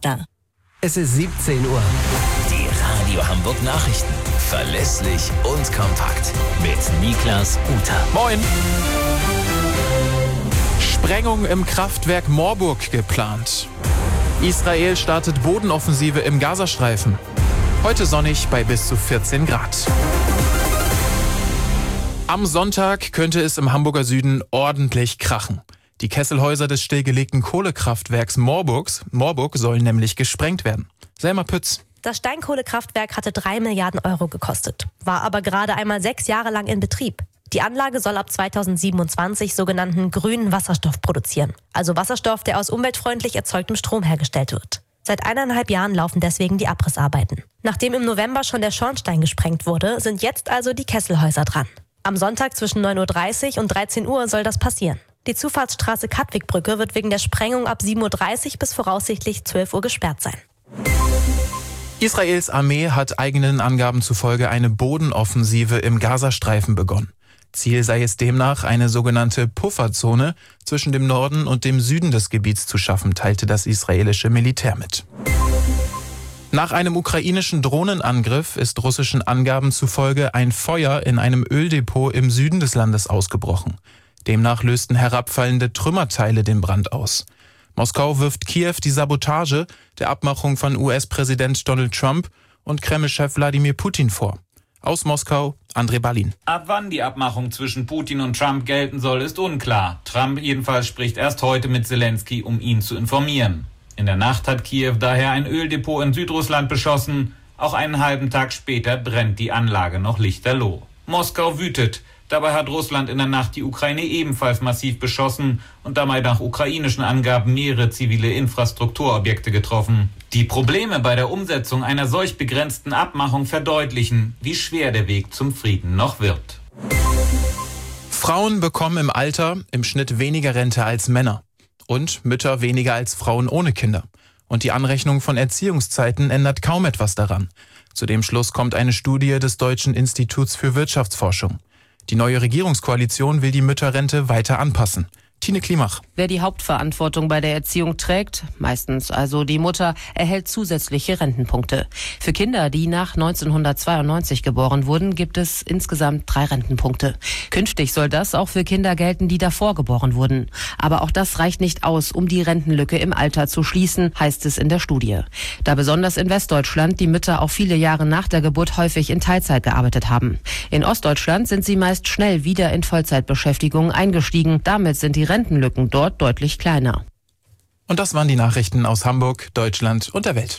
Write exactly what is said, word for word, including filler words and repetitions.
Münster. Es ist siebzehn Uhr. Die Radio Hamburg Nachrichten. Verlässlich und kompakt. Mit Niklas Uter. Moin. Sprengung im Kraftwerk Moorburg geplant. Israel startet Bodenoffensive im Gazastreifen. Heute sonnig bei bis zu vierzehn Grad. Am Sonntag könnte es im Hamburger Süden ordentlich krachen. Die Kesselhäuser des stillgelegten Kohlekraftwerks Moorburgs, Moorburg sollen nämlich gesprengt werden. Selma Pütz. Das Steinkohlekraftwerk hatte drei Milliarden Euro gekostet, war aber gerade einmal sechs Jahre lang in Betrieb. Die Anlage soll ab zweitausendsiebenundzwanzig sogenannten grünen Wasserstoff produzieren. Also Wasserstoff, der aus umweltfreundlich erzeugtem Strom hergestellt wird. Seit eineinhalb Jahren laufen deswegen die Abrissarbeiten. Nachdem im November schon der Schornstein gesprengt wurde, sind jetzt also die Kesselhäuser dran. Am Sonntag zwischen neun Uhr dreißig und dreizehn Uhr soll das passieren. Die Zufahrtsstraße Katwigbrücke wird wegen der Sprengung ab sieben Uhr dreißig bis voraussichtlich zwölf Uhr gesperrt sein. Israels Armee hat eigenen Angaben zufolge eine Bodenoffensive im Gazastreifen begonnen. Ziel sei es demnach, eine sogenannte Pufferzone zwischen dem Norden und dem Süden des Gebiets zu schaffen, teilte das israelische Militär mit. Nach einem ukrainischen Drohnenangriff ist russischen Angaben zufolge ein Feuer in einem Öldepot im Süden des Landes ausgebrochen. Demnach lösten herabfallende Trümmerteile den Brand aus. Moskau wirft Kiew die Sabotage der Abmachung von U S-Präsident Donald Trump und Kreml-Chef Wladimir Putin vor. Aus Moskau, André Balin. Ab wann die Abmachung zwischen Putin und Trump gelten soll, ist unklar. Trump jedenfalls spricht erst heute mit Zelensky, um ihn zu informieren. In der Nacht hat Kiew daher ein Öldepot in Südrussland beschossen. Auch einen halben Tag später brennt die Anlage noch lichterloh. Moskau wütet. Dabei hat Russland in der Nacht die Ukraine ebenfalls massiv beschossen und dabei nach ukrainischen Angaben mehrere zivile Infrastrukturobjekte getroffen. Die Probleme bei der Umsetzung einer solch begrenzten Abmachung verdeutlichen, wie schwer der Weg zum Frieden noch wird. Frauen bekommen im Alter im Schnitt weniger Rente als Männer und Mütter weniger als Frauen ohne Kinder. Und die Anrechnung von Erziehungszeiten ändert kaum etwas daran. Zu dem Schluss kommt eine Studie des Deutschen Instituts für Wirtschaftsforschung. Die neue Regierungskoalition will die Mütterrente weiter anpassen. Tine Klimach. Wer die Hauptverantwortung bei der Erziehung trägt, meistens also die Mutter, erhält zusätzliche Rentenpunkte. Für Kinder, die nach neunzehnhundertzweiundneunzig geboren wurden, gibt es insgesamt drei Rentenpunkte. Künftig soll das auch für Kinder gelten, die davor geboren wurden. Aber auch das reicht nicht aus, um die Rentenlücke im Alter zu schließen, heißt es in der Studie. Da besonders in Westdeutschland die Mütter auch viele Jahre nach der Geburt häufig in Teilzeit gearbeitet haben. In Ostdeutschland sind sie meist schnell wieder in Vollzeitbeschäftigung eingestiegen. Damit sind die Rentenlücken dort deutlich kleiner. Und das waren die Nachrichten aus Hamburg, Deutschland und der Welt.